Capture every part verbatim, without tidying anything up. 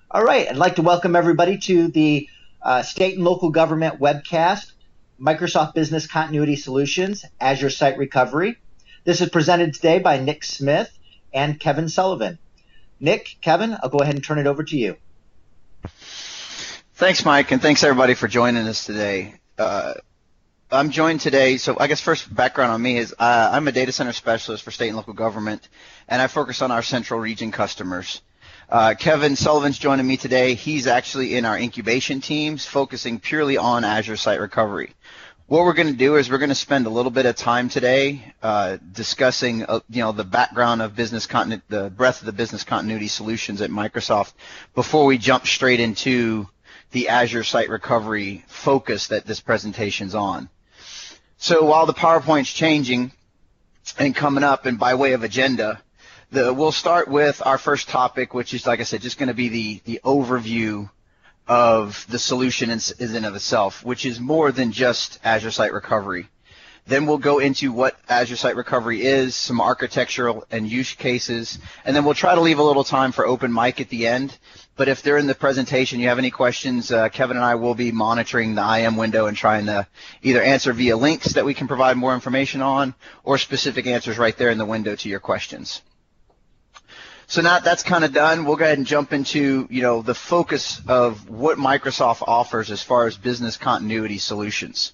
All right, I'd like to welcome everybody to the uh, State and Local Government webcast, Microsoft Business Continuity Solutions, Azure Site Recovery. This is presented today by Nick Smith and Kevin Sullivan. Nick, Kevin, I'll go ahead and turn it over to you. Thanks, Mike, and thanks everybody for joining us today. Uh, I'm joined today, so I guess first background on me is uh, I'm a data center specialist for state and local government, and I focus on our central region customers. Uh, Kevin Sullivan's joining me today. He's actually in our incubation teams, focusing purely on Azure Site Recovery. What we're going to do is we're going to spend a little bit of time today uh, discussing, uh, you know, the background of business continuity, the breadth of the business continuity solutions at Microsoft, before we jump straight into the Azure Site Recovery focus that this presentation's on. So while the PowerPoint's changing and coming up, and by way of agenda, The, we'll start with our first topic, which is, like I said, just going to be the, the overview of the solution in, in and of itself, which is more than just Azure Site Recovery. Then we'll go into what Azure Site Recovery is, some architectural and use cases, and then we'll try to leave a little time for open mic at the end. But if during the presentation you have any questions, uh, Kevin and I will be monitoring the I M window and trying to either answer via links that we can provide more information on, or specific answers right there in the window to your questions. So now that's kind of done, we'll go ahead and jump into, you know, the focus of what Microsoft offers as far as business continuity solutions.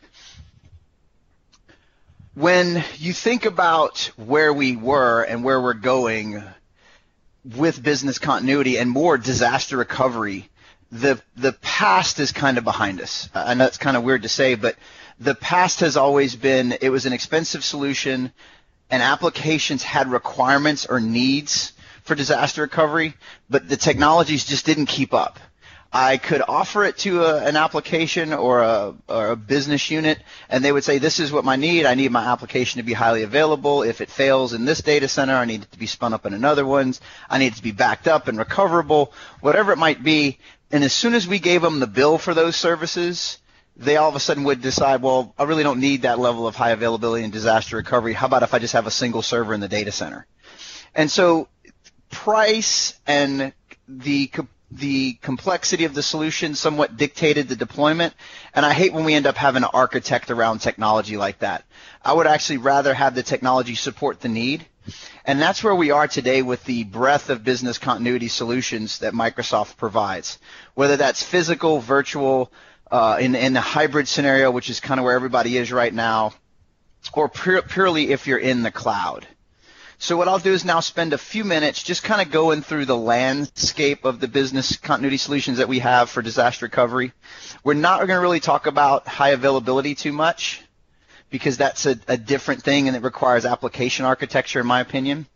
When you think about where we were and where we're going with business continuity and more disaster recovery, the the past is kind of behind us. I know it's kind of weird to say, but the past has always been, it was an expensive solution, and applications had requirements or needs for disaster recovery, but the technologies just didn't keep up. I could offer it to a, an application or a, or a business unit, and they would say, this is what my need. I need my application to be highly available. If it fails in this data center, I need it to be spun up in another one's. I need it to be backed up and recoverable, whatever it might be. And as soon as we gave them the bill for those services, they all of a sudden would decide, well, I really don't need that level of high availability and disaster recovery. How about if I just have a single server in the data center? And so price and the the complexity of the solution somewhat dictated the deployment, and I hate when we end up having to architect around technology like that. I would actually rather have the technology support the need, and that's where we are today with the breadth of business continuity solutions that Microsoft provides, whether that's physical, virtual, uh, in, in the hybrid scenario, which is kind of where everybody is right now, or pure, purely if you're in the cloud. So what I'll do is now spend a few minutes just kind of going through the landscape of the business continuity solutions that we have for disaster recovery. We're not going to really talk about high availability too much, because that's a, a different thing and it requires application architecture, in my opinion.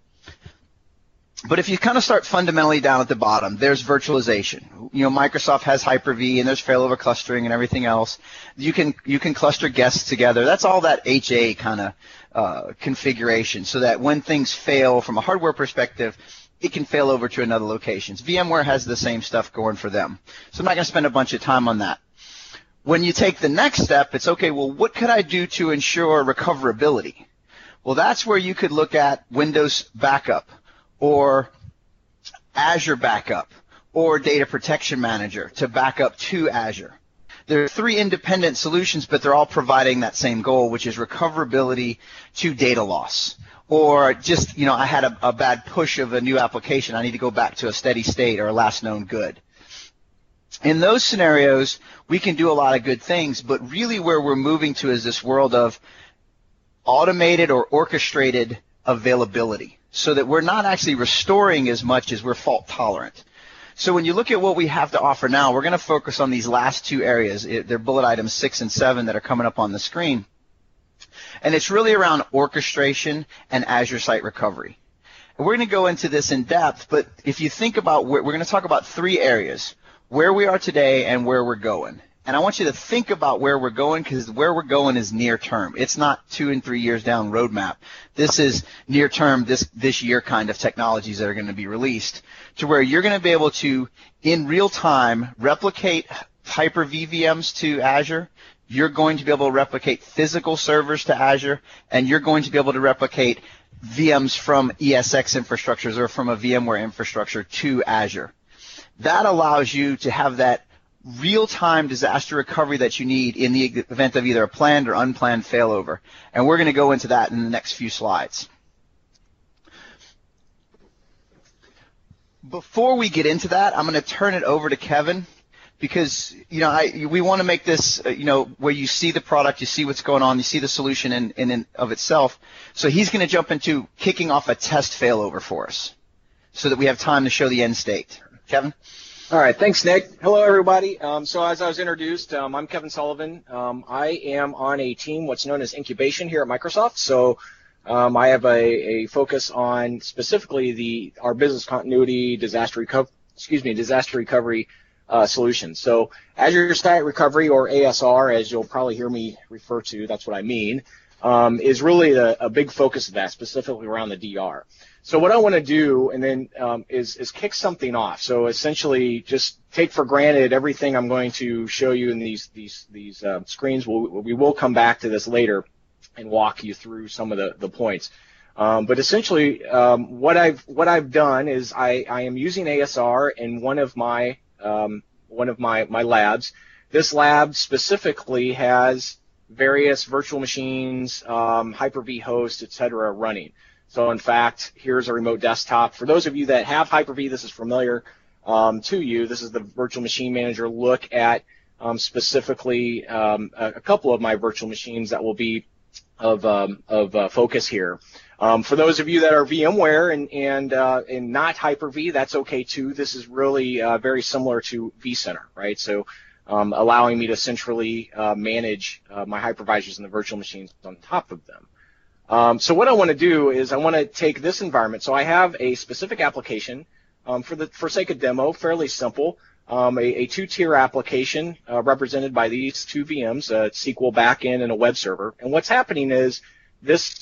But if you kind of start fundamentally down at the bottom, there's virtualization. You know, Microsoft has Hyper-V, and there's failover clustering and everything else. You can you can cluster guests together. That's all that H A kind of uh, configuration, so that when things fail from a hardware perspective, it can fail over to another location. VMware has the same stuff going for them. So I'm not going to spend a bunch of time on that. When you take the next step, it's okay, well, what could I do to ensure recoverability? Well, that's where you could look at Windows Backup, or Azure Backup, or Data Protection Manager to back up to Azure. There are three independent solutions, but they're all providing that same goal, which is recoverability to data loss. Or just, you know, I had a, a bad push of a new application. I need to go back to a steady state or a last known good. In those scenarios, we can do a lot of good things, but really where we're moving to is this world of automated or orchestrated availability, so that we're not actually restoring as much as we're fault tolerant. So when you look at what we have to offer now, we're going to focus on these last two areas. They're bullet items six and seven that are coming up on the screen. And it's really around orchestration and Azure Site Recovery. And we're going to go into this in depth, but if you think about, we're going to talk about three areas: where we are today and where we're going. And I want you to think about where we're going, because where we're going is near term. It's not two and three years down roadmap. This is near term, this, this year kind of technologies that are going to be released, to where you're going to be able to, in real time, replicate Hyper-V V Ms to Azure. You're going to be able to replicate physical servers to Azure, and you're going to be able to replicate V Ms from E S X infrastructures or from a VMware infrastructure to Azure. That allows you to have that real-time disaster recovery that you need in the event of either a planned or unplanned failover. And we're going to go into that in the next few slides. Before we get into that, I'm going to turn it over to Kevin because, you know, I, we want to make this, uh, you know, where you see the product, you see what's going on, you see the solution in, in, in of itself. So he's going to jump into kicking off a test failover for us so that we have time to show the end state. Kevin? All right, thanks, Nick. Hello, everybody. Um, so as I was introduced, um, I'm Kevin Sullivan. Um, I am on a team, what's known as incubation here at Microsoft. So um, I have a, a focus on specifically the our business continuity, disaster recovery, excuse me, disaster recovery uh, solutions. So Azure Site Recovery, or A S R, as you'll probably hear me refer to, that's what I mean, um, is really a, a big focus of that, specifically around the D R. So what I want to do, and then um, is, is kick something off. So essentially, just take for granted everything I'm going to show you in these these these uh, screens. We'll, we will come back to this later and walk you through some of the the points. Um, but essentially, um, what I've what I've done is I, I am using A S R in one of my um, one of my my labs. This lab specifically has various virtual machines, um, Hyper-V hosts, et cetera, running. So in fact, here's a remote desktop. For those of you that have Hyper-V, this is familiar um, to you. This is the virtual machine manager. Look at um, specifically um, a, a couple of my virtual machines that will be of, um, of uh, focus here. Um, for those of you that are VMware and, and, uh, and not Hyper-V, that's okay too. This is really uh, very similar to vCenter, right? So um, allowing me to centrally uh, manage uh, my hypervisors and the virtual machines on top of them. Um, so what I want to do is I want to take this environment. So I have a specific application um, for the for sake of demo, fairly simple, um, a, a two-tier application uh, represented by these two V Ms, a S Q L backend and a web server. And what's happening is this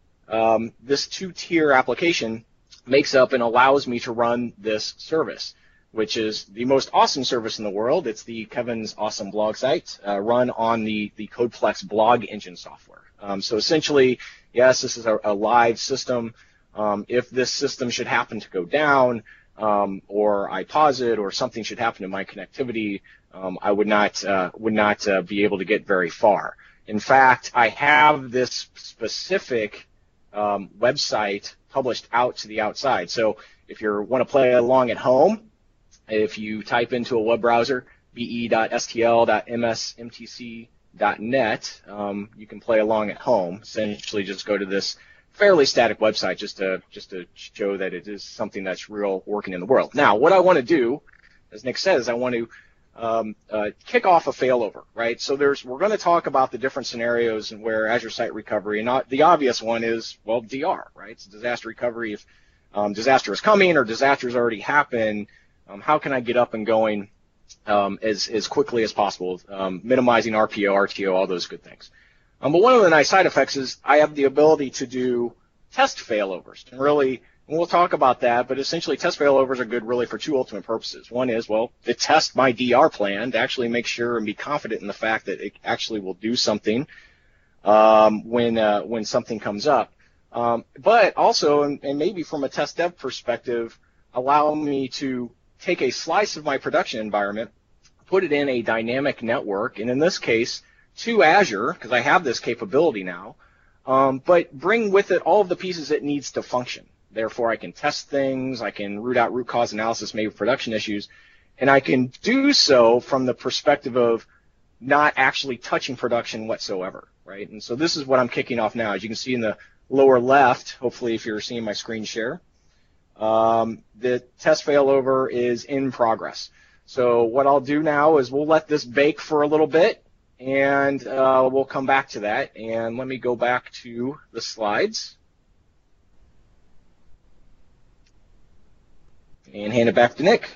um, this two-tier application makes up and allows me to run this service, which is the most awesome service in the world. It's the Kevin's Awesome Blog site, uh, run on the the CodePlex blog engine software. Um, so essentially, yes, this is a, a live system. Um, if this system should happen to go down, um, or I pause it, or something should happen to my connectivity, um, I would not uh, would not uh, be able to get very far. In fact, I have this specific um, website published out to the outside. So if you want to play along at home, if you type into a web browser, b e dot s t l dot m s m t c dot net, um, you can play along at home. Essentially, just go to this fairly static website just to just to show that it is something that's real working in the world. Now, what I want to do, as Nick says, I want to um, uh, kick off a failover, right? So there's we're going to talk about the different scenarios and where Azure Site Recovery, and not, the obvious one is, well, D R, right? It's disaster recovery. If um, disaster is coming or disaster has already happened, um, how can I get up and going Um, as, as quickly as possible, um, minimizing R P O, R T O, all those good things. Um, but one of the nice side effects is I have the ability to do test failovers. And really, and we'll talk about that, but essentially test failovers are good really for two ultimate purposes. One is, well, to test my D R plan, to actually make sure and be confident in the fact that it actually will do something um, when, uh, when something comes up. Um, but also, and, and maybe from a test dev perspective, allow me to take a slice of my production environment, put it in a dynamic network, and in this case, to Azure, because I have this capability now, um, but bring with it all of the pieces it needs to function. Therefore, I can test things, I can root out root cause analysis, maybe production issues, and I can do so from the perspective of not actually touching production whatsoever, right? And so this is what I'm kicking off now. As you can see in the lower left, hopefully if you're seeing my screen share, Um, the test failover is in progress. So what I'll do now is we'll let this bake for a little bit, and uh, we'll come back to that. And let me go back to the slides and hand it back to Nick.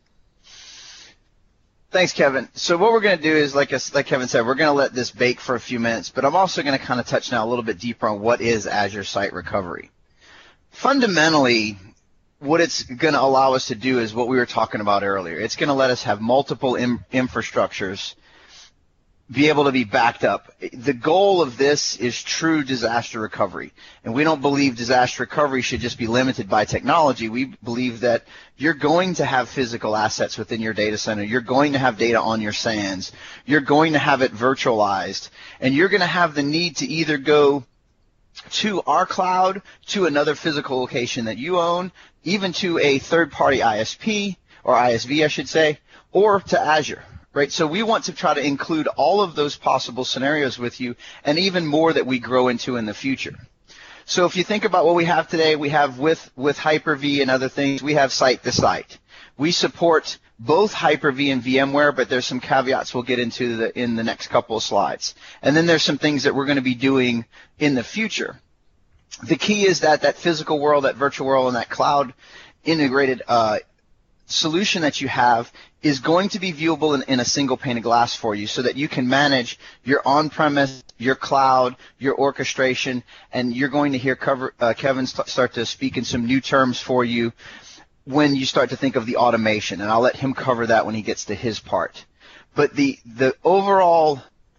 Thanks, Kevin. So what we're going to do is, like, like Kevin said, we're going to let this bake for a few minutes, but I'm also going to kind of touch now a little bit deeper on what is Azure Site Recovery. Fundamentally, what it's going to allow us to do is what we were talking about earlier. It's going to let us have multiple im- infrastructures be able to be backed up. The goal of this is true disaster recovery. And we don't believe disaster recovery should just be limited by technology. We believe that you're going to have physical assets within your data center. You're going to have data on your SANs. You're going to have it virtualized. And you're going to have the need to either go to our cloud, to another physical location that you own, even to a third-party I S P, or I S V I should say, or to Azure. Right, so we want to try to include all of those possible scenarios with you, and even more that we grow into in the future. So if you think about what we have today, we have with, with Hyper-V and other things, we have site-to-site. We support both Hyper-V and VMware, but there's some caveats we'll get into the, in the next couple of slides. And then there's some things that we're going to be doing in the future. The key is that that physical world, that virtual world, and that cloud integrated uh, solution that you have is going to be viewable in, in a single pane of glass for you, so that you can manage your on-premise, your cloud, your orchestration, and you're going to hear cover, uh, Kevin st- start to speak in some new terms for you when you start to think of the automation, and I'll let him cover that when he gets to his part. But the, the overall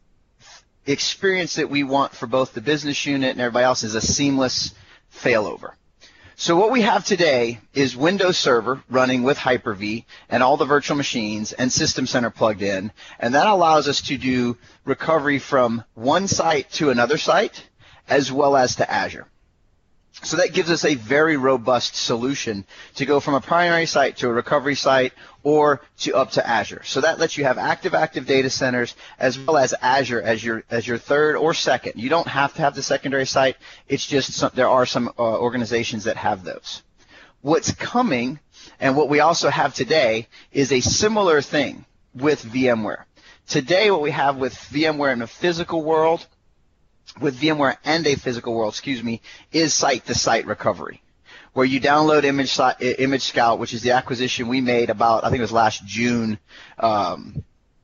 experience that we want for both the business unit and everybody else is a seamless failover. So what we have today is Windows Server running with Hyper-V and all the virtual machines and System Center plugged in, and that allows us to do recovery from one site to another site as well as to Azure. So that gives us a very robust solution to go from a primary site to a recovery site or to up to Azure. So that lets you have active, active data centers as well as Azure as your as your third or second. You don't have to have the secondary site. It's just some, there are some uh, organizations that have those. What's coming and what we also have today is a similar thing with VMware. Today what we have with VMware in the physical world, with VMware and a physical world, excuse me, is site-to-site recovery, where you download Image, Image Scout, which is the acquisition we made about, I think it was last June um,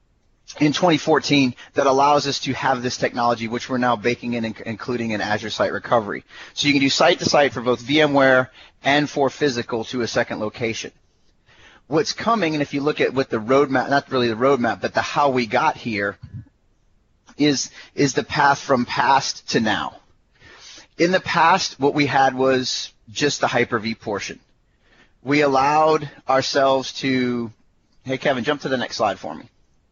in twenty fourteen, that allows us to have this technology, which we're now baking in and including in Azure Site Recovery. So you can do site-to-site for both VMware and for physical to a second location. What's coming, and if you look at what the roadmap, not really the roadmap, but the how we got here, is is the path from past to now. In the past, what we had was just the Hyper-V portion. We allowed ourselves to, hey Kevin, jump to the next slide for me.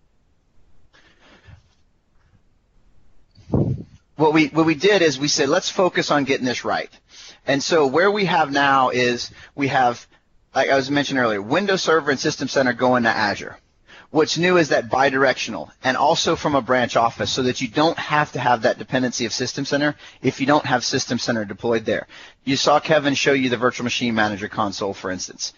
What we what we did is we said, let's focus on getting this right. And so where we have now is we have, like I was mentioning earlier, Windows Server and System Center going to Azure. What's new is that bidirectional, and also from a branch office, so that you don't have to have that dependency of System Center if you don't have System Center deployed there. You saw Kevin show you the Virtual Machine Manager console, for instance.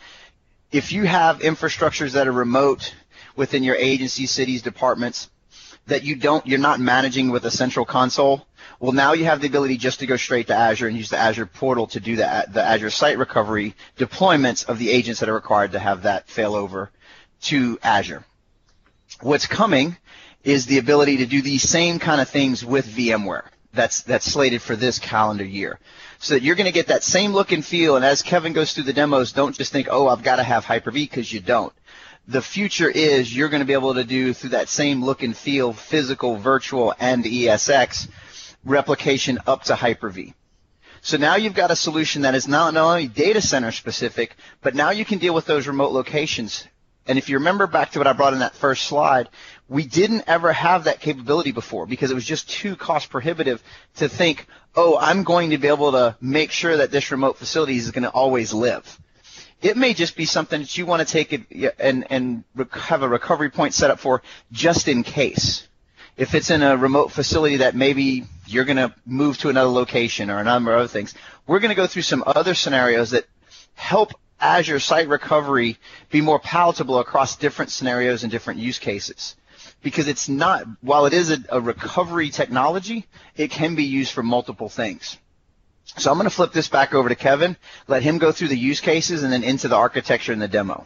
If you have infrastructures that are remote within your agencies, cities, departments, that you don't, you're not managing with a central console, well, now you have the ability just to go straight to Azure and use the Azure portal to do the, the Azure Site Recovery deployments of the agents that are required to have that failover to Azure. What's coming is the ability to do these same kind of things with VMware. That's that's slated for this calendar year. So that you're going to get that same look and feel, and as Kevin goes through the demos, don't just think, oh, I've got to have Hyper-V, because you don't. The future is you're going to be able to do, through that same look and feel, physical, virtual, and E S X replication up to Hyper-V. So now you've got a solution that is not, not only data center specific, but now you can deal with those remote locations. And if you remember back to what I brought in that first slide, we didn't ever have that capability before because it was just too cost prohibitive to think, oh, I'm going to be able to make sure that this remote facility is going to always live. It may just be something that you want to take it and, and have a recovery point set up for just in case. If it's in a remote facility that maybe you're going to move to another location or a number of other things, we're going to go through some other scenarios that help Azure Site Recovery be more palatable across different scenarios and different use cases. Because it's not, while it is a, a recovery technology, it can be used for multiple things. So I'm going to flip this back over to Kevin, let him go through the use cases and then into the architecture and the demo.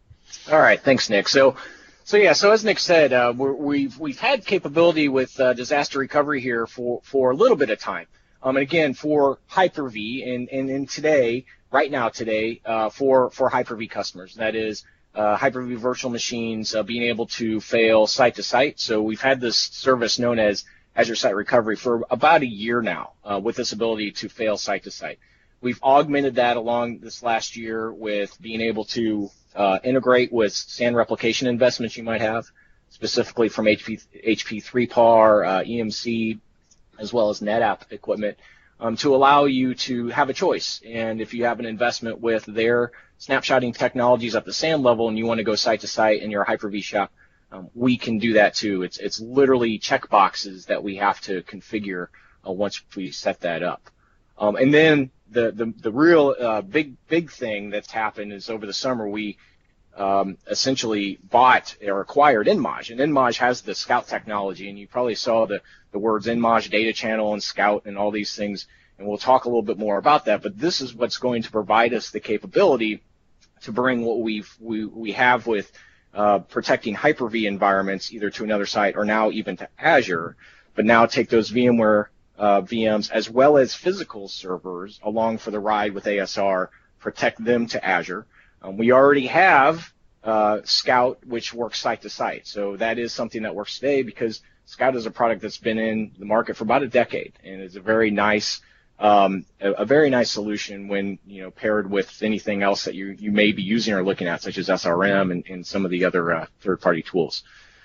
All right, thanks, Nick. So, so yeah, so as Nick said, uh, we're, we've we've had capability with uh, disaster recovery here for for a little bit of time. Um, and again, for Hyper-V, and and, and today, right now today, uh, for for Hyper-V customers, that is uh, Hyper-V virtual machines uh, being able to fail site to site. So we've had this service known as Azure Site Recovery for about a year now uh, with this ability to fail site to site. We've augmented that along this last year with being able to uh, integrate with SAN replication investments you might have, specifically from H P, H P three P A R, uh, E M C, as well as NetApp equipment, um, to allow you to have a choice. And if you have an investment with their snapshotting technologies at the SAN level and you want to go site to site in your Hyper-V shop, um, we can do that too. It's it's literally check boxes that we have to configure uh, once we set that up. Um, and then the the, the real uh, big big thing that's happened is over the summer we um, essentially bought or acquired InMage, and InMage has the Scout technology, and you probably saw the the words InMage Data Channel and Scout and all these things, and we'll talk a little bit more about that. But this is what's going to provide us the capability to bring what we've we we have with Uh, protecting Hyper-V environments either to another site or now even to Azure, but now take those VMware uh, V Ms as well as physical servers along for the ride with A S R, protect them to Azure. Um, we already have uh, Scout, which works site to site, so that is something that works today because Scout is a product that's been in the market for about a decade and is a very nice Um, a, a very nice solution when, you know, paired with anything else that you, you may be using or looking at, such as S R M and, and some of the other uh, third-party tools.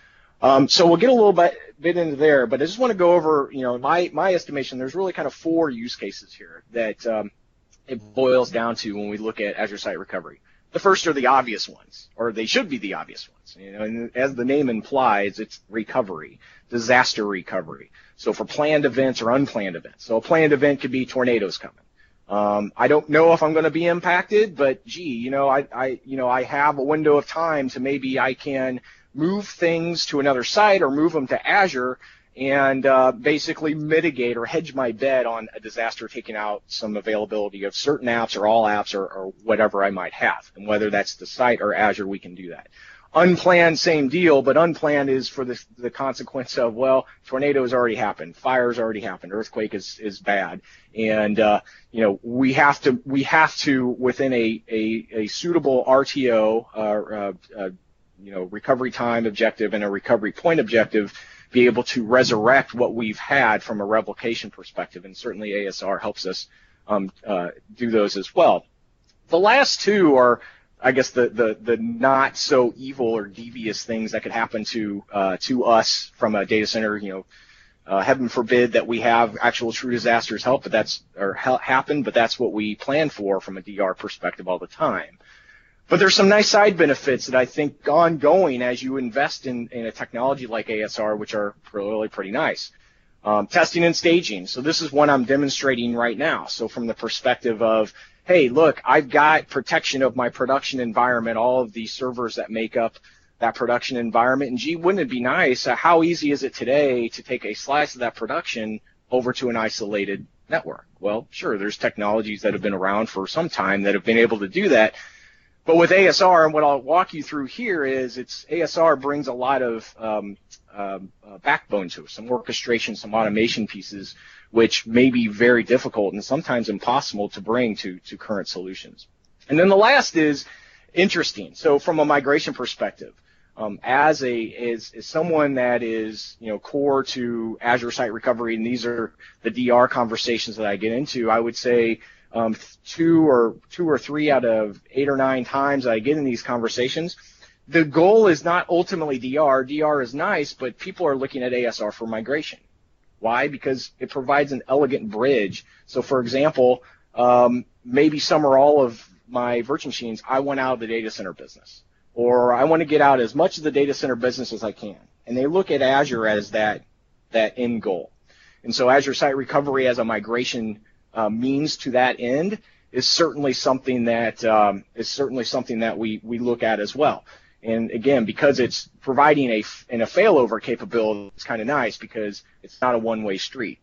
Um, so we'll get a little bit, bit into there, but I just want to go over, you know, my, my estimation, there's really kind of four use cases here that um, it boils down to when we look at Azure Site Recovery. The first are the obvious ones, or they should be the obvious ones. You know, and as the name implies, it's recovery, disaster recovery. So for planned events or unplanned events. So a planned event could be tornadoes coming. Um, I don't know if I'm going to be impacted, but gee, you know, I, I, you know, I have a window of time to maybe I can move things to another site or move them to Azure and uh, basically mitigate or hedge my bet on a disaster taking out some availability of certain apps or all apps or, or whatever I might have. And whether that's the site or Azure, we can do that. Unplanned, same deal, but unplanned is for the, the consequence of, well, tornado has already happened, fire's already happened, earthquake is, is bad, and uh, you know we have to we have to within a a, a suitable R T O, uh, uh, uh, you know, recovery time objective and a recovery point objective, be able to resurrect what we've had from a replication perspective, and certainly A S R helps us um, uh, do those as well. The last two are, I guess, the, the, the not so evil or devious things that could happen to uh, to us from a data center. You know, uh, heaven forbid that we have actual true disasters help, but that's or ha- happen, but that's what we plan for from a D R perspective all the time. But there's some nice side benefits that I think ongoing as you invest in, in a technology like A S R, which are really pretty nice. Um, testing and staging. So this is one I'm demonstrating right now. So from the perspective of, hey, look, I've got protection of my production environment, all of the servers that make up that production environment. And gee, wouldn't it be nice? Uh, how easy is it today to take a slice of that production over to an isolated network? Well, sure, there's technologies that have been around for some time that have been able to do that. But with A S R, and what I'll walk you through here is it's A S R brings a lot of um, um, uh, backbone to it, some orchestration, some automation pieces, which may be very difficult and sometimes impossible to bring to, to current solutions. And then the last is interesting. So from a migration perspective, um, as a as, as someone that is, you know, core to Azure Site Recovery, and these are the D R conversations that I get into, I would say um, two or two or three out of eight or nine times I get in these conversations, the goal is not ultimately D R. D R is nice, but people are looking at A S R for migration. Why? Because it provides an elegant bridge. So, for example, um, maybe some or all of my virtual machines, I want out of the data center business, or I want to get out as much of the data center business as I can. And they look at Azure as that that end goal. And so Azure Site Recovery as a migration uh, means to that end is certainly something that um, is certainly something that we we look at as well. And again, because it's providing a, in a failover capability, it's kind of nice because it's not a one-way street.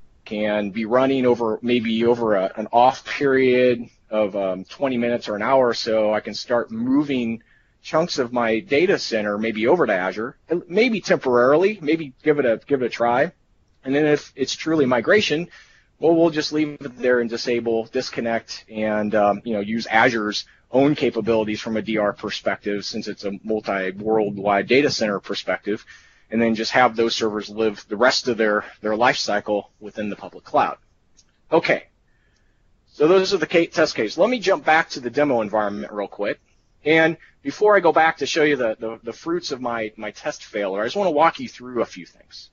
Can be running over maybe over a, an off period of um, twenty minutes or an hour or so. I can start moving chunks of my data center maybe over to Azure, maybe temporarily, maybe give it a give it a try. And then if it's truly migration, Well, we'll just leave it there and disable, disconnect, and um, you know, use Azure's own capabilities from a D R perspective, since it's a multi-worldwide data center perspective, and then just have those servers live the rest of their, their life cycle within the public cloud. Okay, so those are the test cases. Let me jump back to the demo environment real quick. And before I go back to show you the, the, the fruits of my, my test failure, I just want to walk you through a few things.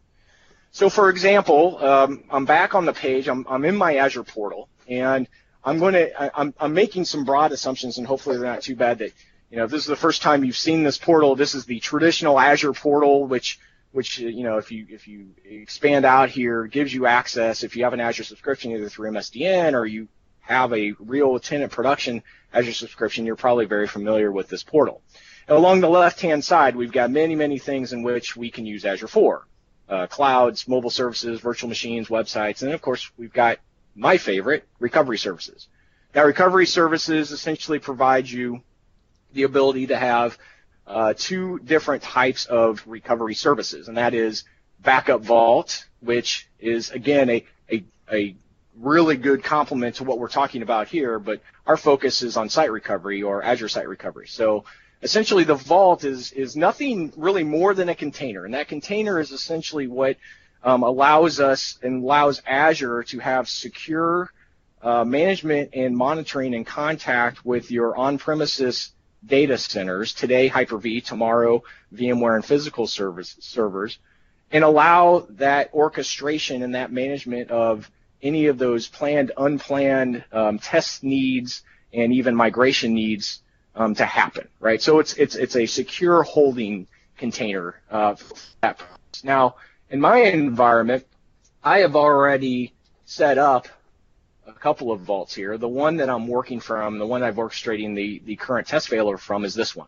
So for example, um, I'm back on the page, I'm, I'm in my Azure portal, and I'm going to, I'm, I'm making some broad assumptions, and hopefully they're not too bad that, you know, if this is the first time you've seen this portal, this is the traditional Azure portal, which, which, you know, if you, if you expand out here, gives you access, if you have an Azure subscription, either through M S D N or you have a real tenant production Azure subscription, you're probably very familiar with this portal. And along the left-hand side, we've got many, many things in which we can use Azure for. Uh, clouds, mobile services, virtual machines, websites, and of course, we've got my favorite, recovery services. Now, recovery services essentially provide you the ability to have uh, two different types of recovery services, and that is Backup Vault, which is, again, a, a, a really good complement to what we're talking about here, but our focus is on site recovery or Azure Site Recovery. So essentially, the Vault is, is nothing really more than a container, and that container is essentially what um, allows us and allows Azure to have secure uh, management and monitoring and contact with your on-premises data centers, today Hyper-V, tomorrow VMware and physical service, servers, and allow that orchestration and that management of any of those planned, unplanned um, test needs and even migration needs um, to happen, right? So it's it's it's a secure holding container uh, for that purpose. Now, in my environment, I have already set up a couple of vaults here. The one that I'm working from, the one I'm orchestrating the, the current test failure from, is this one.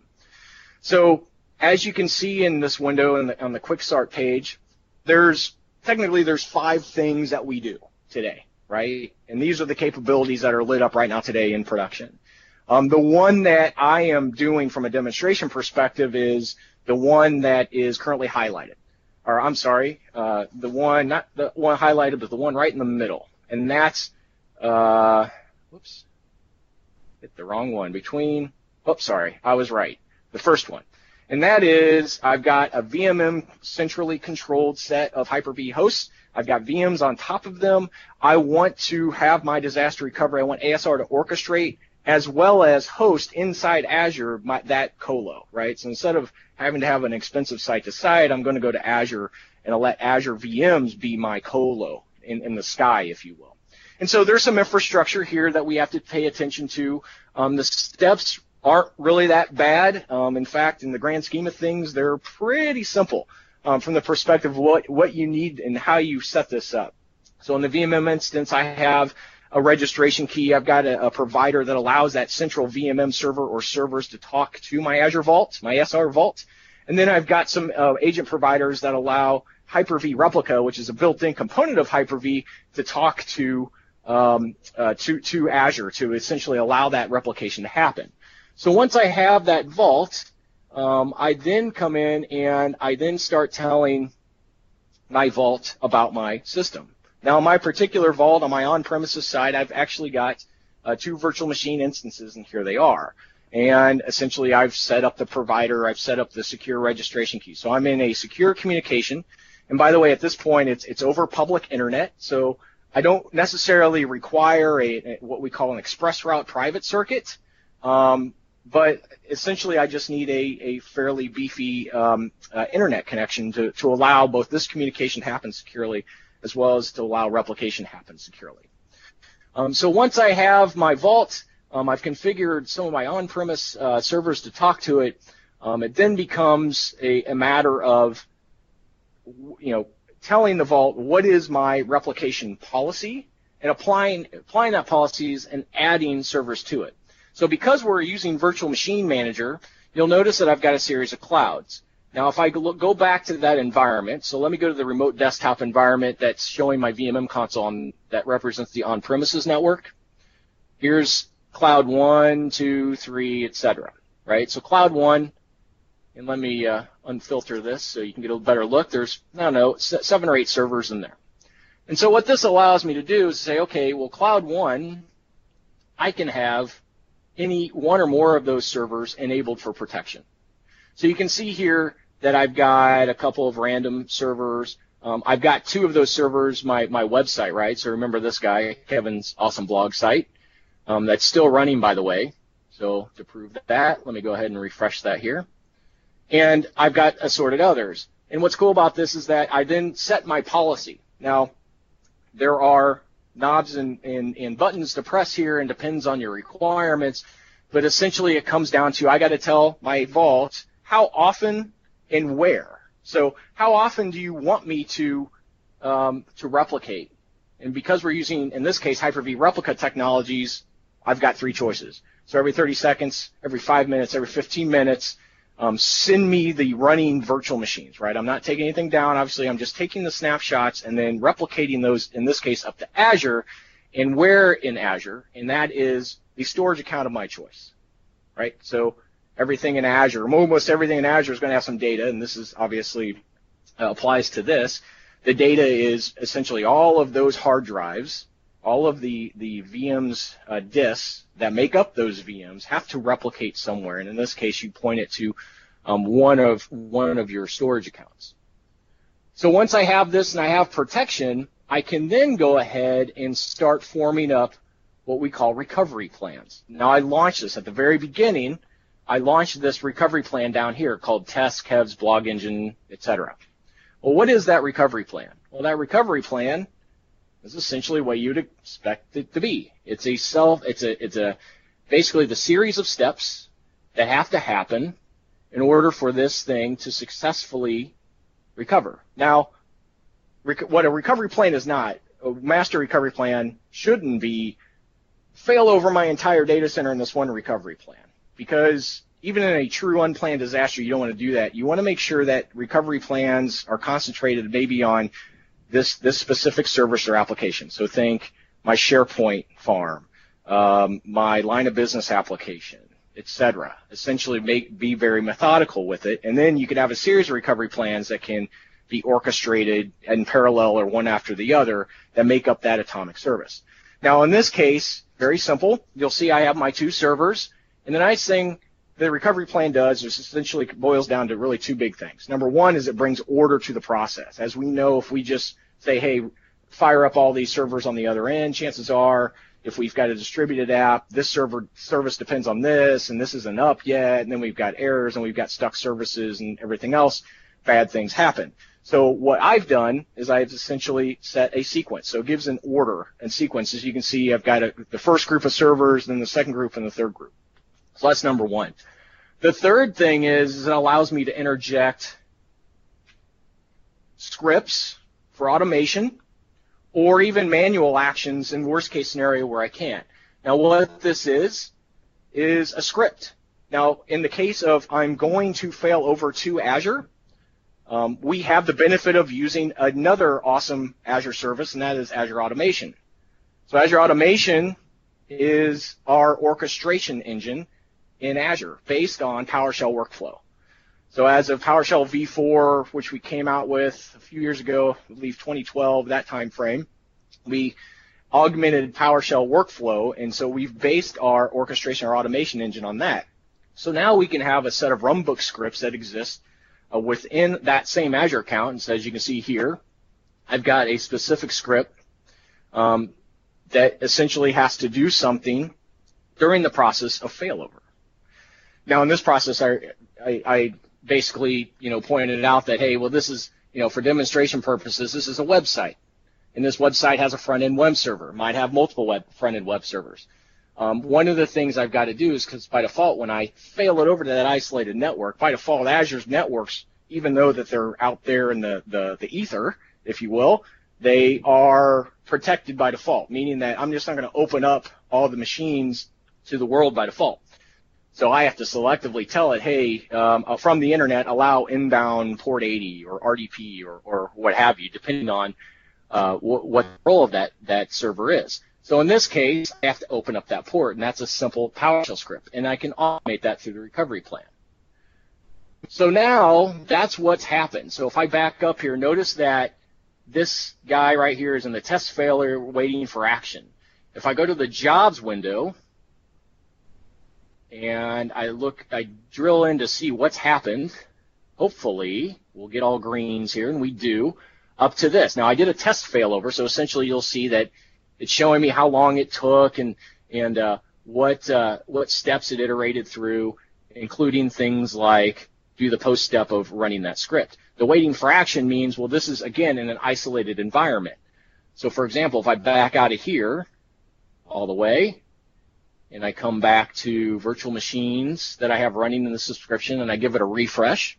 So as you can see in this window on the, on the quick start page, there's technically there's five things that we do today, right? And these are the capabilities that are lit up right now today in production. Um, the one that I am doing from a demonstration perspective is the one that is currently highlighted. Or I'm sorry, uh, the one, not the one highlighted, but the one right in the middle. And that's, uh, whoops, hit the wrong one, between, oh, sorry, I was right, the first one. And that is, I've got a V M M centrally controlled set of Hyper-V hosts. I've got V Ms on top of them. I want to have my disaster recovery. I want A S R to orchestrate as well as host inside Azure my, that colo, right? So instead of having to have an expensive site-to-site, I'm going to go to Azure and I'll let Azure V Ms be my colo in, in the sky, if you will. And so there's some infrastructure here that we have to pay attention to. Um, the steps aren't really that bad. Um, in fact, in the grand scheme of things, they're pretty simple um, from the perspective of what, what you need and how you set this up. So in the V M M instance, I have a registration key. I've got a, a provider that allows that central V M M server or servers to talk to my Azure Vault, my S R Vault. And then I've got some uh, agent providers that allow Hyper-V Replica, which is a built-in component of Hyper-V, to talk to, um, uh, to, to Azure to essentially allow that replication to happen. So once I have that vault, um, I then come in and I then start telling my vault about my system. Now, in my particular vault, on my on-premises side, I've actually got uh, two virtual machine instances, and here they are. And essentially, I've set up the provider, I've set up the secure registration key. So I'm in a secure communication. And by the way, at this point, it's it's over public internet, so I don't necessarily require a, a what we call an express route private circuit. Um, but essentially, I just need a, a fairly beefy um, uh, internet connection to, to allow both this communication to happen securely, as well as to allow replication to happen securely. Um, so once I have my vault, um, I've configured some of my on-premise uh, servers to talk to it. Um, it then becomes a, a matter of, you know, telling the vault what is my replication policy and applying applying that policies and adding servers to it. So because we're using Virtual Machine Manager, you'll notice that I've got a series of clouds. Now, if I go back to that environment, so let me go to the remote desktop environment that's showing my V M M console on, that represents the on-premises network. Here's cloud one, two, three, et cetera, right? So cloud one, and let me uh, unfilter this so you can get a better look. There's, I don't know, seven or eight servers in there. And so what this allows me to do is say, okay, well, Cloud One, I can have any one or more of those servers enabled for protection. So you can see here that I've got a couple of random servers. Um, I've got two of those servers, my, my website, right? So remember this guy, Kevin's awesome blog site. Um, that's still running, by the way. So to prove that, let me go ahead and refresh that here. And I've got assorted others. And what's cool about this is that I then set my policy. Now, there are knobs and, and, and buttons to press here, and depends on your requirements. But essentially, it comes down to I got to tell my vault how often and where. So how often do you want me to um, to replicate? And because we're using, in this case, Hyper-V replica technologies, I've got three choices. So every thirty seconds, every five minutes, every fifteen minutes, um, send me the running virtual machines, right? I'm not taking anything down. Obviously, I'm just taking the snapshots and then replicating those, in this case, up to Azure, and where in Azure, and that is the storage account of my choice, right? So everything in Azure, almost everything in Azure is going to have some data, and this is obviously uh, applies to this. The data is essentially all of those hard drives, all of the, the V Ms uh, disks that make up those V Ms have to replicate somewhere, and in this case, you point it to um, one of one of your storage accounts. So once I have this and I have protection, I can then go ahead and start forming up what we call recovery plans. Now, I launched this at the very beginning. I launched this recovery plan down here called Test, Kev's, Blog Engine, et cetera. Well, what is that recovery plan? Well, that recovery plan is essentially what you'd expect it to be. It's a self, it's a, it's a, basically the series of steps that have to happen in order for this thing to successfully recover. Now, rec- what a recovery plan is not, a master recovery plan shouldn't be fail over my entire data center in this one recovery plan. Because even in a true unplanned disaster, you don't want to do that. You want to make sure that recovery plans are concentrated maybe on this this specific service or application. So think my SharePoint farm, um, my line of business application, et cetera. Essentially make, be very methodical with it. And then you could have a series of recovery plans that can be orchestrated in parallel or one after the other that make up that atomic service. Now, in this case, very simple. You'll see I have my two servers. And the nice thing the recovery plan does is essentially boils down to really two big things. Number one is it brings order to the process. As we know, if we just say, hey, fire up all these servers on the other end, chances are if we've got a distributed app, this server service depends on this, and this isn't up yet, and then we've got errors, and we've got stuck services and everything else, bad things happen. So what I've done is I've essentially set a sequence. So it gives an order and sequence. As you can see, I've got a, the first group of servers, then the second group, and the third group. So that's number one. The third thing is, is it allows me to interject scripts for automation or even manual actions in worst case scenario where I can't. Now what this is, is a script. Now in the case of I'm going to fail over to Azure, um, we have the benefit of using another awesome Azure service, and that is Azure Automation. So Azure Automation is our orchestration engine in Azure based on PowerShell workflow. So as of PowerShell v four, which we came out with a few years ago, I believe twenty twelve, that time frame, we augmented PowerShell workflow, and so we've based our orchestration or automation engine on that. So now we can have a set of runbook scripts that exist uh, within that same Azure account. And so as you can see here, I've got a specific script um, that essentially has to do something during the process of failover. Now, in this process, I, I, I basically, you know, pointed out that, hey, well, this is, you know, for demonstration purposes, this is a website. And this website has a front-end web server. Might have multiple web, front-end web servers. Um, one of the things I've got to do is, because by default, when I fail it over to that isolated network, by default, Azure's networks, even though that they're out there in the, the, the ether, if you will, they are protected by default, meaning that I'm just not going to open up all the machines to the world by default. So I have to selectively tell it, hey, um, from the internet, allow inbound port eighty or R D P or, or what have you, depending on uh, what, what the role of that, that server is. So in this case, I have to open up that port, and that's a simple PowerShell script, and I can automate that through the recovery plan. So now that's what's happened. So if I back up here, notice that this guy right here is in the test failure waiting for action. If I go to the jobs window and I look, I drill in to see what's happened, hopefully we'll get all greens here, and we do, up to this. Now I did a test failover, so essentially you'll see that it's showing me how long it took and and uh, what uh, what steps it iterated through, including things like do the post step of running that script. The waiting for action means, well, this is, again, in an isolated environment. So, for example, if I back out of here all the way, and I come back to virtual machines that I have running in the subscription, and I give it a refresh,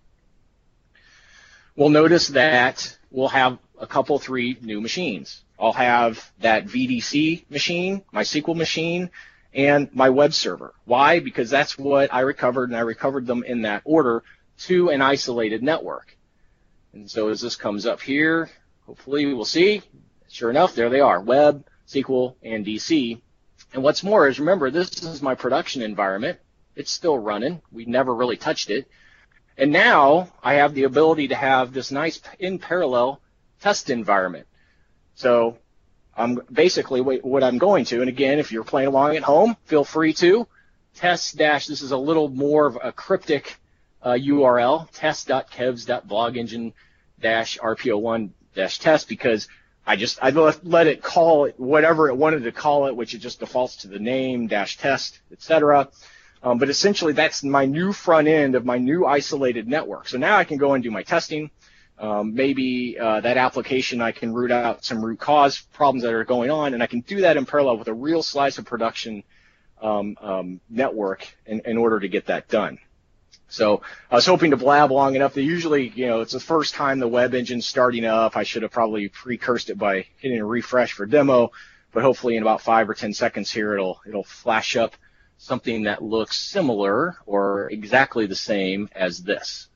we'll notice that we'll have a couple, three new machines. I'll have that V D C machine, my S Q L machine, and my web server. Why? Because that's what I recovered, and I recovered them in that order to an isolated network. And so as this comes up here, hopefully we will see, sure enough, there they are, web, S Q L, and D C. And what's more is, remember, this is my production environment. It's still running. We never really touched it. And now I have the ability to have this nice in parallel test environment. So I'm basically what I'm going to, and again, if you're playing along at home, feel free to, test dash, this is a little more of a cryptic uh, U R L, test dot kevs dot blog engine dash R P O one dash test, because I just, I let it call it whatever it wanted to call it, which it just defaults to the name, dash test, et cetera. Um, but essentially, that's my new front end of my new isolated network. So now I can go and do my testing. Um, maybe uh, that application, I can root out some root cause problems that are going on, and I can do that in parallel with a real slice of production um, um, network in, in order to get that done. So I was hoping to blab long enough that usually, you know, it's the first time the web engine's starting up. I should have probably precursed it by hitting a refresh for demo, but hopefully in about five or ten seconds here, it'll it'll flash up something that looks similar or exactly the same as this.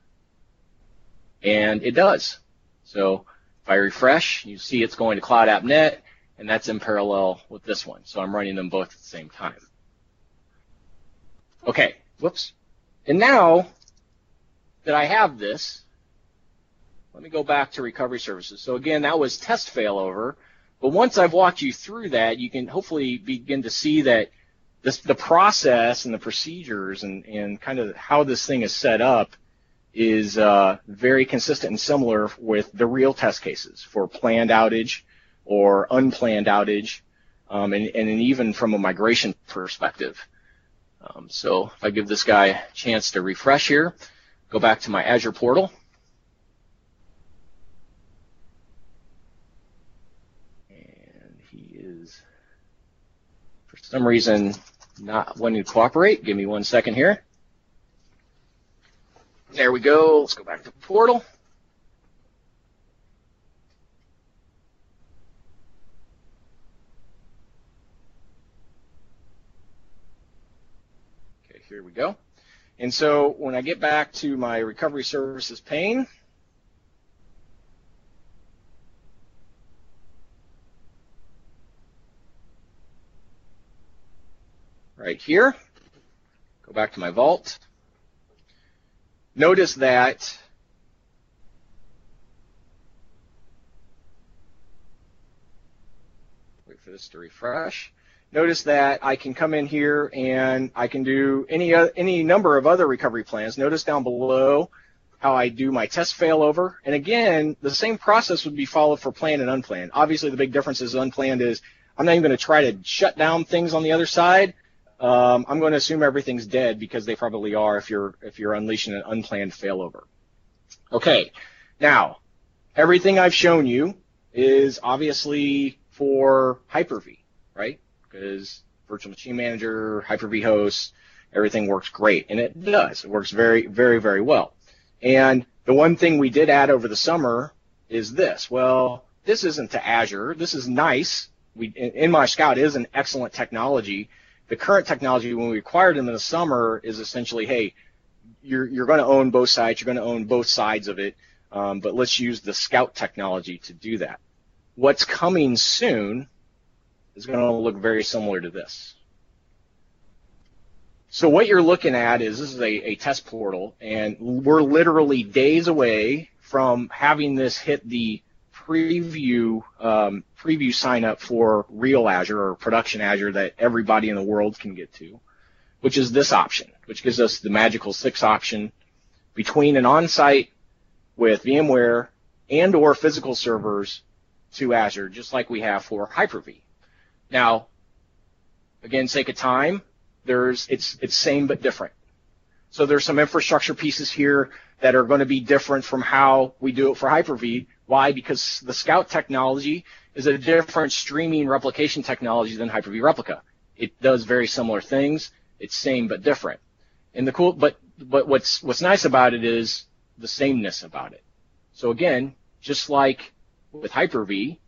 And it does. So if I refresh, you see it's going to Cloud App Net, and that's in parallel with this one. So I'm running them both at the same time. Okay, whoops. And now that I have this, let me go back to recovery services. So again, that was test failover. But once I've walked you through that, you can hopefully begin to see that this, the process and the procedures and, and kind of how this thing is set up is uh, very consistent and similar with the real test cases for planned outage or unplanned outage, um, and, and even from a migration perspective. Um, so if I give this guy a chance to refresh here, go back to my Azure portal. And he is, for some reason, not wanting to cooperate. Give me one second here. There we go. Let's go back to portal. Okay, here we go. And so when I get back to my recovery services pane, right here, go back to my vault. Notice that wait for this to refresh. Notice that I can come in here and I can do any uh, any number of other recovery plans. Notice down below how I do my test failover. And again, the same process would be followed for planned and unplanned. Obviously, the big difference is unplanned is I'm not even going to try to shut down things on the other side. Um, I'm going to assume everything's dead because they probably are if you're if you're unleashing an unplanned failover. Okay, now everything I've shown you is obviously for Hyper-V, right? Because Virtual Machine Manager, Hyper-V hosts, everything works great, and it does. It works very, very, very well. And the one thing we did add over the summer is this. Well, this isn't to Azure. This is nice. We InMyScout is an excellent technology. The current technology, when we acquired them in the summer, is essentially, hey, you're, you're going to own both sides. You're going to own both sides of it, um, but let's use the Scout technology to do that. What's coming soon is going to look very similar to this. So what you're looking at is this is a, a test portal, and we're literally days away from having this hit the preview um, preview sign up for real Azure or production Azure that everybody in the world can get to, which is this option, which gives us the magical six option between an on-site with VMware and or physical servers to Azure, just like we have for Hyper-V. Now, again, sake of time, there's it's it's same but different. So there's some infrastructure pieces here that are going to be different from how we do it for Hyper-V. Why? Because the Scout technology is a different streaming replication technology than Hyper-V Replica. It does very similar things. It's same but different. And the cool, but but what's what's nice about it is the sameness about it. So again, just like with Hyper-V,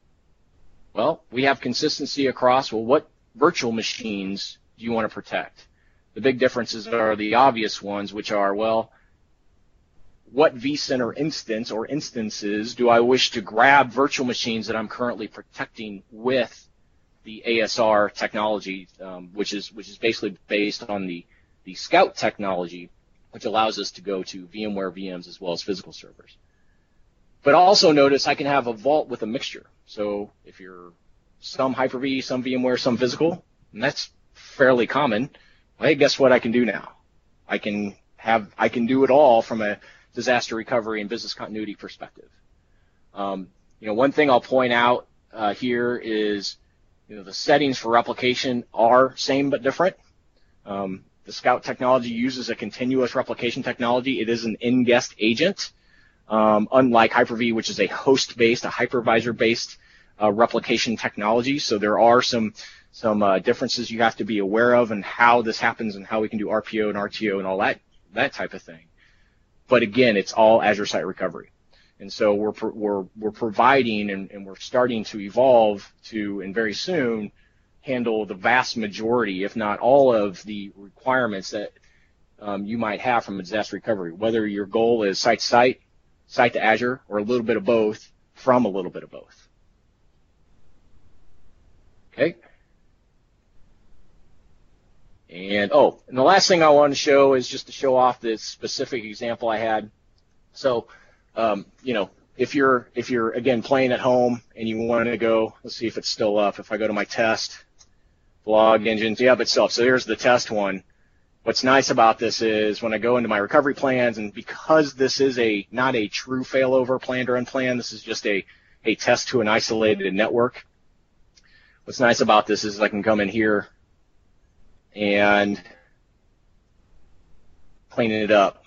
well, we have consistency across. Well, what virtual machines do you want to protect? The big differences are the obvious ones, which are, well, what vCenter instance or instances do I wish to grab virtual machines that I'm currently protecting with the A S R technology, um, which is which is basically based on the, the Scout technology, which allows us to go to VMware V Ms as well as physical servers. But also notice I can have a vault with a mixture. So if you're some Hyper-V, some VMware, some physical, and that's fairly common, well, hey, guess what I can do now? I can have I can do it all from a disaster recovery and business continuity perspective. Um, you know, one thing I'll point out uh, here is, you know, the settings for replication are same but different. Um, the Scout technology uses a continuous replication technology. It is an in-guest agent, um, unlike Hyper-V, which is a host-based, a hypervisor-based uh, replication technology. So there are some some uh, differences you have to be aware of and how this happens and how we can do R P O and R T O and all that that type of thing. But again, it's all Azure Site Recovery. And so we're we're we're providing and, and we're starting to evolve to, and very soon, handle the vast majority, if not all, of the requirements that um, you might have from a disaster recovery. Whether your goal is site to site, site to Azure, or a little bit of both, from a little bit of both. Okay. And oh, and the last thing I want to show is just to show off this specific example I had. So, um, you know, if you're if you're again playing at home and you want to go, let's see if it's still up. If I go to my test blog engines, yeah, but still. So here's the test one. What's nice about this is when I go into my recovery plans, and because this is a not a true failover planned or unplanned, this is just a a test to an isolated network. What's nice about this is I can come in here and clean it up.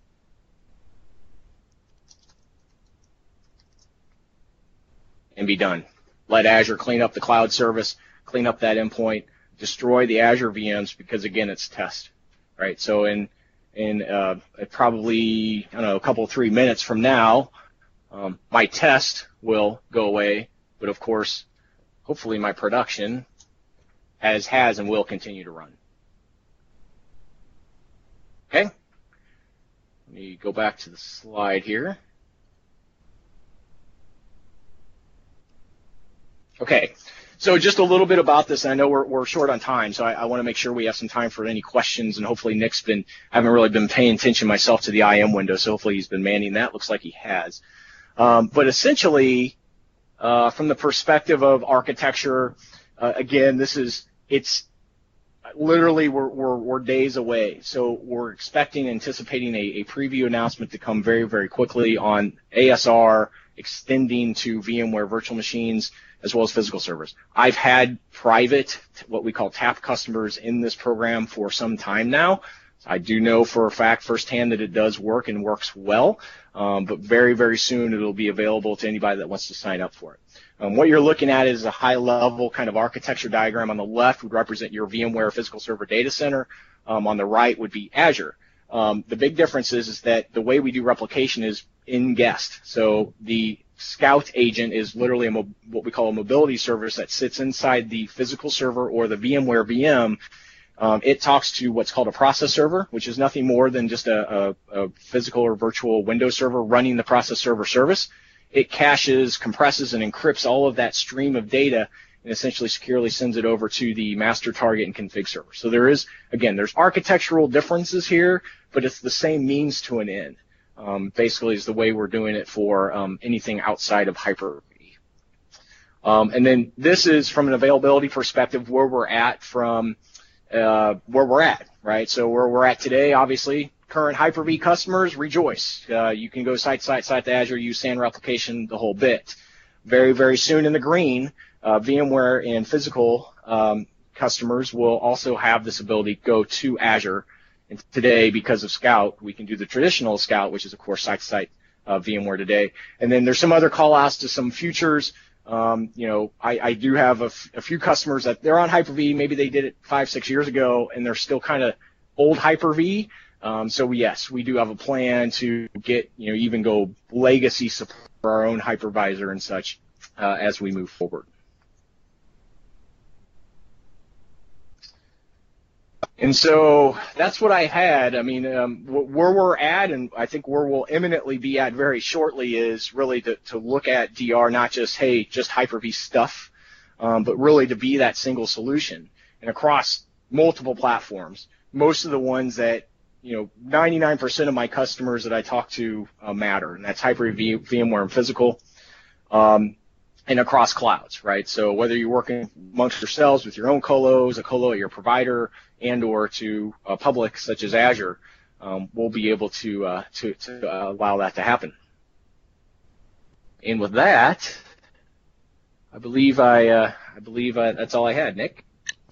And be done. Let Azure clean up the cloud service, clean up that endpoint, destroy the Azure V Ms, because again, it's test, right? So in in uh, probably I don't know a couple three minutes from now, um, my test will go away, but of course, hopefully my production has has and will continue to run. Okay. Let me go back to the slide here. Okay, so just a little bit about this, and I know we're, we're short on time, so I, I want to make sure we have some time for any questions, and hopefully Nick's been, I haven't really been paying attention myself to the I M window, so hopefully he's been manning that. Looks like he has. Um, but essentially, uh, from the perspective of architecture, uh, again, this is, it's literally we're, we're, we're days away, so we're expecting, anticipating a, a preview announcement to come very, very quickly on A S R extending to VMware virtual machines, as well as physical servers. I've had private, what we call tap customers in this program for some time now. I do know for a fact firsthand that it does work and works well, um, but very, very soon it'll be available to anybody that wants to sign up for it. Um, what you're looking at is a high-level kind of architecture diagram. On the left would represent your VMware physical server data center. Um, on the right would be Azure. Um, the big difference is, is that the way we do replication is in guest. So the Scout agent is literally a mo- what we call a mobility service that sits inside the physical server or the VMware V M. Um, it talks to what's called a process server, which is nothing more than just a, a, a physical or virtual Windows server running the process server service. It caches, compresses, and encrypts all of that stream of data and essentially securely sends it over to the master target and config server. So there is, again, there's architectural differences here, but it's the same means to an end. um, basically is the way we're doing it for um, anything outside of Hyper-V. Um, and then this is from an availability perspective where we're at from uh, where we're at, right? So where we're at today, obviously, current Hyper-V customers, rejoice. Uh, you can go site to site, site to Azure, use SAN replication, the whole bit. Very, very soon in the green, uh, VMware and physical um, customers will also have this ability to go to Azure. And today, because of Scout, we can do the traditional Scout, which is, of course, site-to-site uh, VMware today. And then there's some other call-outs to some futures. Um, you know, I, I do have a, f- a few customers that they're on Hyper-V. Maybe they did it five, six years ago, and they're still kind of old Hyper-V. Um, so, yes, we do have a plan to get, you know, even go legacy support for our own hypervisor and such uh, as we move forward. And so that's what I had. I mean, um, where we're at, and I think where we'll imminently be at very shortly, is really to, to look at D R, not just, hey, just Hyper-V stuff, um, but really to be that single solution. And across multiple platforms, most of the ones that, you know, ninety-nine percent of my customers that I talk to uh, matter, and that's Hyper-V, VMware, and physical, um, and across clouds, right? So whether you're working amongst yourselves with your own colos, a colo at your provider, and or to a public such as Azure, um, we'll be able to uh, to, to uh, allow that to happen. And with that, I believe I uh, I believe uh, that's all I had, Nick.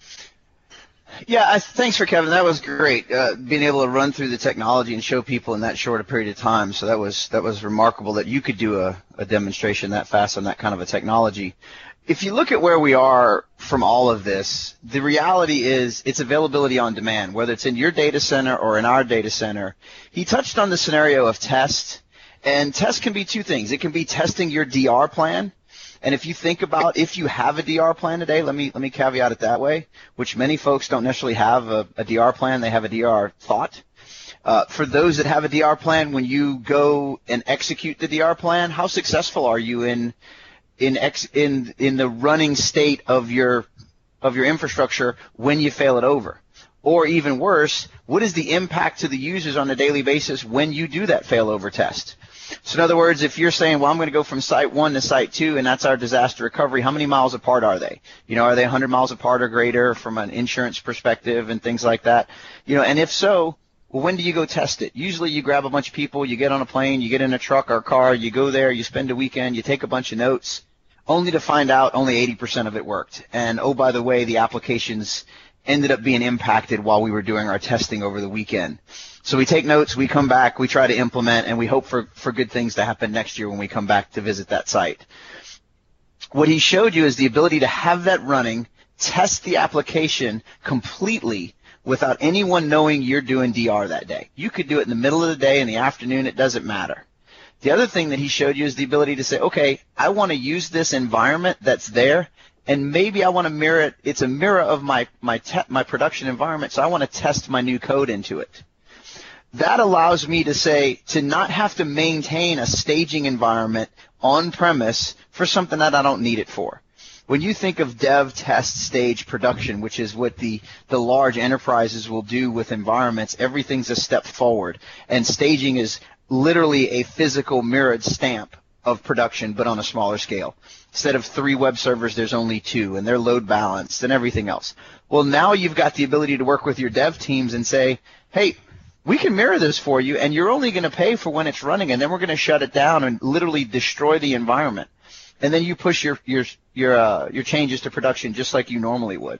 Yeah, I, thanks for Kevin. That was great. Uh, being able to run through the technology and show people in that short a period of time. So that was that was remarkable that you could do a, a demonstration that fast on that kind of a technology. If you look at where we are from all of this, the reality is it's availability on demand, whether it's in your data center or in our data center. He touched on the scenario of test, and test can be two things. It can be testing your D R plan. And if you think about if you have a D R plan today, let me let me caveat it that way, which many folks don't necessarily have a, a D R plan. They have a D R thought. Uh, for those that have a D R plan, when you go and execute the D R plan, how successful are you in in ex, in in the running state of your of your infrastructure when you fail it over? Or even worse, what is the impact to the users on a daily basis when you do that failover test? So in other words, if you're saying, well, I'm going to go from site one to site two, and that's our disaster recovery, how many miles apart are they? You know, are they one hundred miles apart or greater from an insurance perspective and things like that? You know, and if so, well, when do you go test it? Usually you grab a bunch of people, you get on a plane, you get in a truck or a car, you go there, you spend a weekend, you take a bunch of notes, only to find out only eighty percent of it worked. And, oh, by the way, the applications ended up being impacted while we were doing our testing over the weekend. So we take notes, we come back, we try to implement, and we hope for, for good things to happen next year when we come back to visit that site. What he showed you is the ability to have that running, test the application completely without anyone knowing you're doing D R that day. You could do it in the middle of the day, in the afternoon, it doesn't matter. The other thing that he showed you is the ability to say, okay, I want to use this environment that's there, and maybe I want to mirror it. It's a mirror of my, my, te- my production environment, so I want to test my new code into it. That allows me to say, to not have to maintain a staging environment on-premise for something that I don't need it for. When you think of dev, test, stage, production, which is what the, the large enterprises will do with environments, everything's a step forward. And staging is literally a physical mirrored stamp of production, but on a smaller scale. Instead of three web servers, there's only two, and they're load balanced and everything else. Well, now you've got the ability to work with your dev teams and say, hey, we can mirror this for you, and you're only going to pay for when it's running, and then we're going to shut it down and literally destroy the environment. And then you push your your your uh, your changes to production just like you normally would.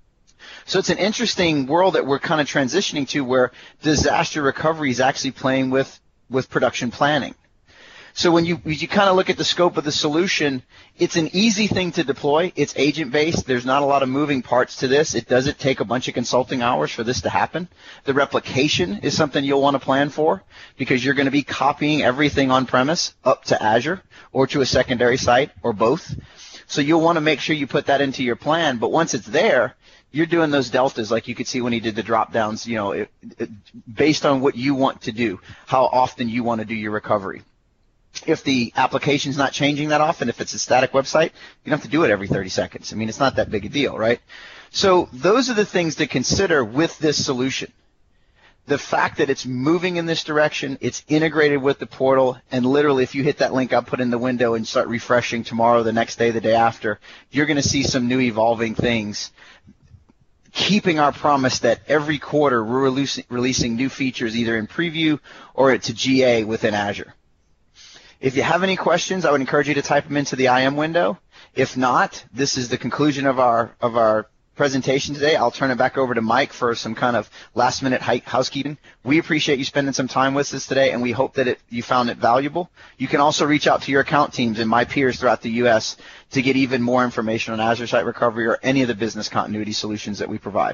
So it's an interesting world that we're kind of transitioning to, where disaster recovery is actually playing with with production planning. So when you you kind of look at the scope of the solution, it's an easy thing to deploy. It's agent-based. There's not a lot of moving parts to this. It doesn't take a bunch of consulting hours for this to happen. The replication is something you'll want to plan for, because you're going to be copying everything on-premise up to Azure or to a secondary site or both. So you'll want to make sure you put that into your plan. But once it's there, you're doing those deltas like you could see when he did the drop-downs, you know, it, it, based on what you want to do, how often you want to do your recovery. If the application's not changing that often, if it's a static website, you don't have to do it every thirty seconds. I mean, it's not that big a deal, right? So those are the things to consider with this solution. the fact that it's moving in this direction, it's integrated with the portal, and literally if you hit that link I'll put in the window and start refreshing tomorrow, the next day, the day after, you're going to see some new evolving things, keeping our promise that every quarter we're releasing, releasing new features either in preview or to G A within Azure. If you have any questions, I would encourage you to type them into the I M window. If not, this is the conclusion of our of our presentation today. I'll turn it back over to Mike for some kind of last-minute housekeeping. We appreciate you spending some time with us today, and we hope that it, you found it valuable. You can also reach out to your account teams and my peers throughout the U S to get even more information on Azure Site Recovery or any of the business continuity solutions that we provide.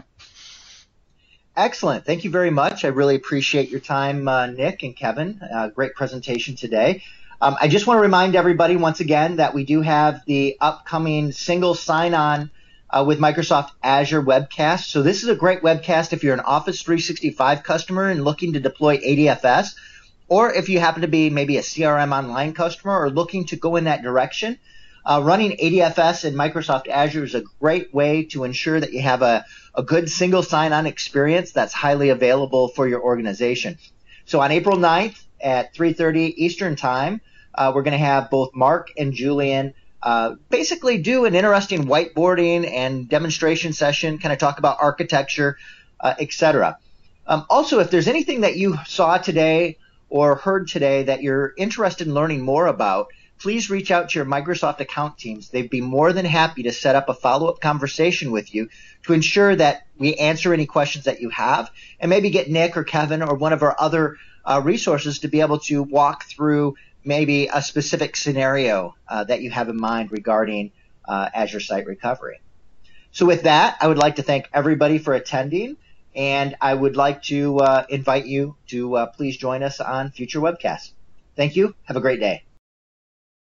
Excellent. Thank you very much. I really appreciate your time, uh, Nick and Kevin. Uh, great presentation today. Um, I just want to remind everybody once again that we do have the upcoming single sign-on Uh, with Microsoft Azure webcast. So this is a great webcast if you're an Office three sixty-five customer and looking to deploy A D F S, or if you happen to be maybe a C R M Online customer or looking to go in that direction. Uh, running A D F S in Microsoft Azure is a great way to ensure that you have a, a good single sign-on experience that's highly available for your organization. So on April ninth at three thirty Eastern Time, uh, we're going to have both Mark and Julian Uh, basically do an interesting whiteboarding and demonstration session, kind of talk about architecture, uh, et cetera. Um, also, if there's anything that you saw today or heard today that you're interested in learning more about, please reach out to your Microsoft account teams. They'd be more than happy to set up a follow-up conversation with you to ensure that we answer any questions that you have and maybe get Nick or Kevin or one of our other uh, resources to be able to walk through maybe a specific scenario uh, that you have in mind regarding uh, Azure Site Recovery. So with that, I would like to thank everybody for attending, and I would like to uh, invite you to uh, please join us on future webcasts. Thank you. Have a great day.